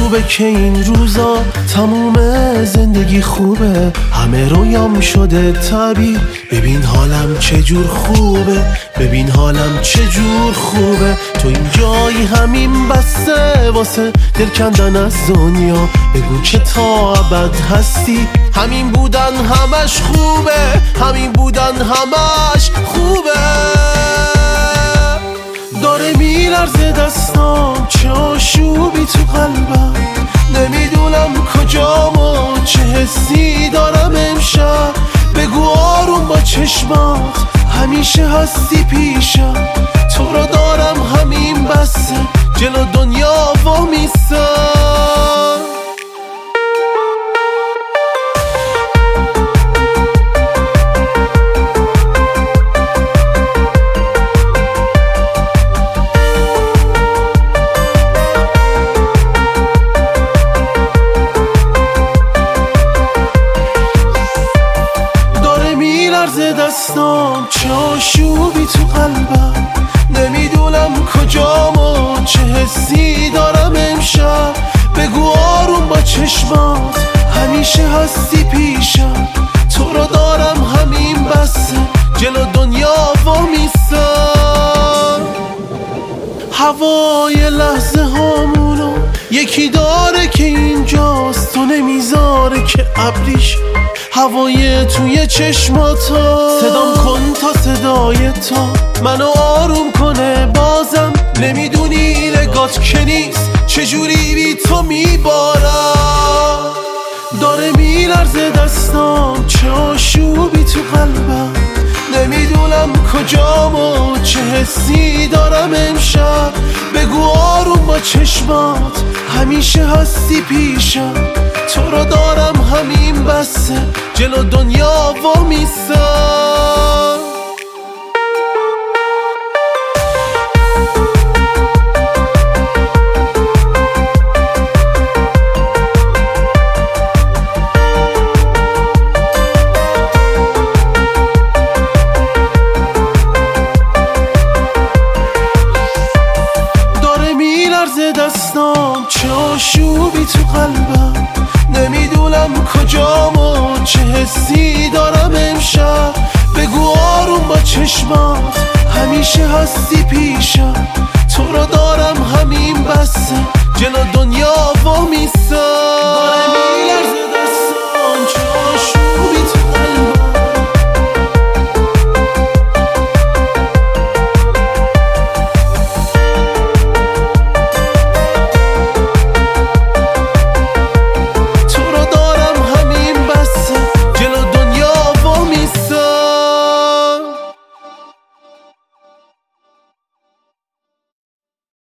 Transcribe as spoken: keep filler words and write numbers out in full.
خوبه که این روزا تموم زندگی خوبه، همه رویام شده طبیعی. ببین حالم چجور خوبه، ببین حالم چجور خوبه. تو این جایی همین بسته واسه دل کندن از دنیا. بگو که تا ابد هستی، همین بودن همش خوبه، همین بودن همش خوبه. داره میلرزه دستام، چه آشوبی تو قلبم. نمیدونم کجام و چه حسی دارم امشب. بگو آروم با چشمات، همیشه هستی پیشم. تو رو دارم همین بسه، جلو دنیا وامیستم. دستام چه آشوبی تو قلبم. نمیدونم کجام و چه حسی دارم امشب. بگو آروم با چشمات، همیشه هستی پیشم. تو رو دارم همین بسه، جلو دنیا وامیستم. هوای لحظه هامونو یکی داره که اینجاست، تو نمیذاره که ابریش. هوای توی چشماتا، صدام کن تا صدای تو منو آروم کنه. بازم نمیدونی نگات که نیست چجوری بی تو میبارم. داره میلرزه دستام، چه آشوبی تو قلبم. نمیدونم کجام و چه حسی دارم امشب. بگو آروم با چشمات، همیشه هستی پیشم. تو رو دارم همین بسه، جلو دنیا وامیستم. دستام چه آشوبی تو قلبم. نمیدونم کجام و چه حسی دارم امشب. بگو آروم با چشمات، همیشه هستی پیشم. تو رو دارم همین بسه، جلو دنیا وامیستم.